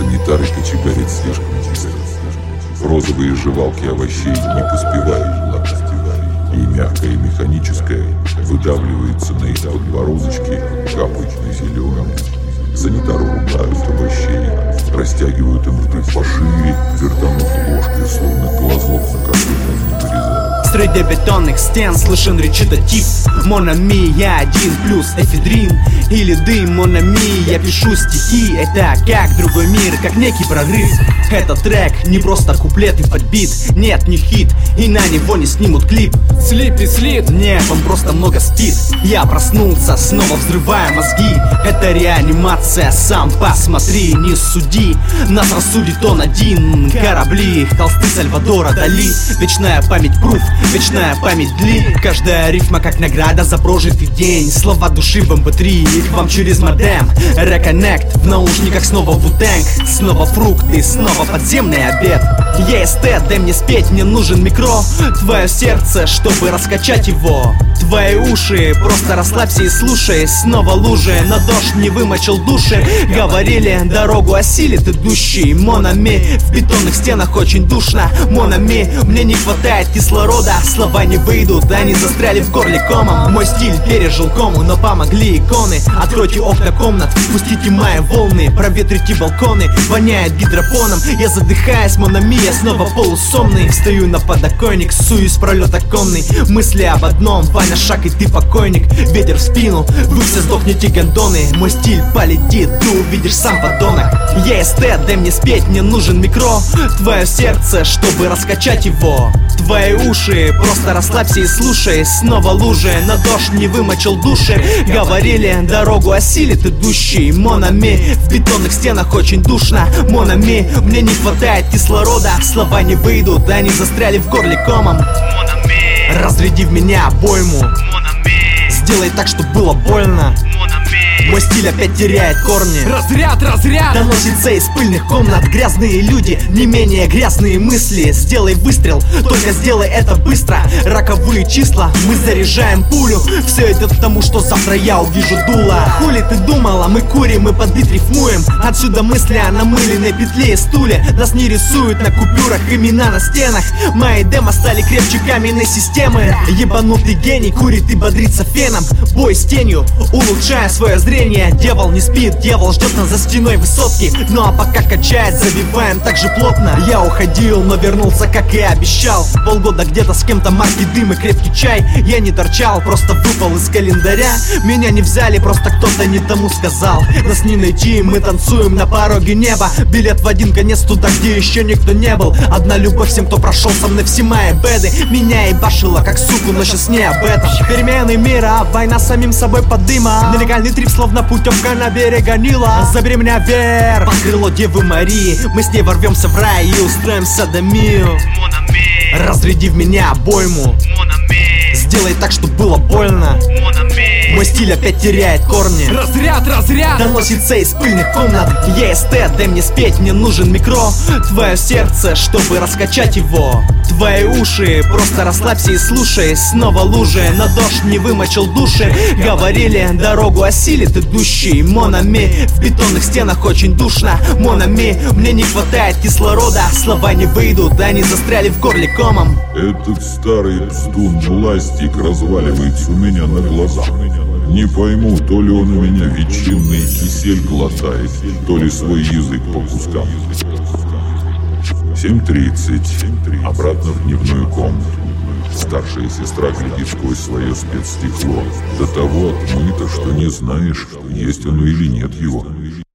Санитары кочегарят слишком быстро. Розовые жевалки овощей не поспевают глотать. И мягкое, и механическое выдавливается на их подбородочки, капает на зеленом. Санитары ругают овощей, растягивают им рты пошире, вертанув ложкой, словно глазок, на который они вырезают. Среди бетонных стен слышен речитатив. Mon ami, я один плюс эфедрин или дым. Mon ami, я пишу стихи. Это как другой мир, как некий прорыв. Этот трек не просто куплет и подбит. Нет, не хит, и на него не снимут клип. Слип и слит, нет, он просто много спит. Я проснулся, снова взрывая мозги. Это реанимация, сам посмотри, не суди. Нас рассудит он один. Корабли, холсты Сальвадора Дали. Вечная память пруф, вечная память дли. Каждая рифма как награда за прожитый день. Слова души в MP3, и к вам через модем. Reconnect, в наушниках снова Вутэнг. Снова фрукты, снова подземный обед. Я эстет, дай мне спеть, мне нужен микро. Твое сердце, чтобы раскачать его. Твои уши, просто расслабься и слушай. Снова лужи, но дождь не вымочил души. Говорили, дорогу осилит идущий. Mon ami, в бетонных стенах очень душно. Mon ami, мне не хватает кислорода. Слова не выйдут, они застряли в горле комом. Мой стиль пережил кому, но помогли иконы. Откройте окна комнат, пустите мои волны. Проветрите балконы, воняет гидропоном. Я задыхаюсь, mon ami, я снова полусомный. Встаю на подоконник, суюсь в пролет оконный. Мысли об одном, Ваня шаг и ты покойник. Ветер в спину, вы все сдохнете гондоны. Мой стиль полетит, ты увидишь сам подонок. Я эстет, дай мне спеть, мне нужен микро. Твое сердце, чтобы раскачать его. Твои уши, просто расслабься и слушай. Снова лужи, но дождь не вымочил души. Говорили, дорогу осилит идущий. Mon ami, в бетонных стенах очень душно. Mon ami, мне не хватает кислорода. Слова не выйдут, они застряли в горле комом. Разряди в меня обойму. Сделай так, чтобы было больно. Мой стиль опять теряет корни. Разряд, разряд! Доносится из пыльных комнат грязные люди, не менее грязные мысли. Сделай выстрел, только сделай это быстро. Роковые числа, мы заряжаем пулю. Все идет к тому, что завтра я увижу дуло. Хули ты думала, мы курим, мы под бит рифмуем. Отсюда мысли о намыленной петле и стуле. Нас не рисуют на купюрах имена на стенах. Мои демо стали крепче каменной системы. Ебанутый гений курит и бодрится феном. Бой с тенью, улучшая свое зрение. Дьявол не спит, дьявол ждет нас за стеной высотки. Ну а пока качает, забиваем так же плотно. Я уходил, но вернулся, как и обещал. Полгода где-то с кем-то, марки дым и крепкий чай. Я не торчал, просто выпал из календаря. Меня не взяли, просто кто-то не тому сказал. Нас не найти, мы танцуем на пороге неба. Билет в один конец туда, где еще никто не был. Одна любовь всем, кто прошел со мной все мои беды. Меня ебашило как суку, но сейчас не об этом. Перемены мира, война с самим собой под дымом. Нелегальный трип, словно путевка на берега Нила. Забери меня вверх под крыло Девы Марии. Мы с ней ворвемся в рай и устроим садомию. Разряди в меня обойму. Сделай так, чтобы было больно. Мой стиль опять теряет корни. Разряд, разряд! Доносится из пыльных комнат. Я эстет, дай мне спеть, мне нужен микро. Твое сердце, чтобы раскачать его. Твои уши, просто расслабься и слушай. Снова лужи, но дождь не вымочил души. Говорили, дорогу осилит идущий. Mon ami, в бетонных стенах очень душно. Mon ami, мне не хватает кислорода. Слова не выйдут, они застряли в горле комом. Этот старый пстун пластик разваливается у меня на глазах. Не пойму, то ли он у меня ветчинный кисель глотает, то ли свой язык по кускам. 7:30. Обратно в дневную комнату. Старшая сестра глядит сквозь свое спецстекло. До того отмыто, что не знаешь, есть оно или нет его.